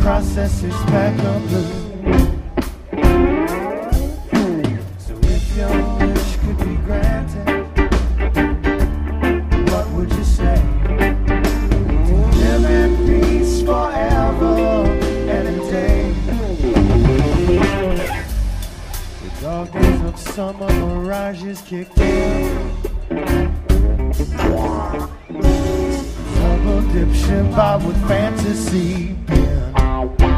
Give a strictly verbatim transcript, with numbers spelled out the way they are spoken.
process is back on blue. So if your wish could be granted, what would you say? To live in peace forever and a day. The dark days of summer mirages kicked in. Double dip ship out with fantasy.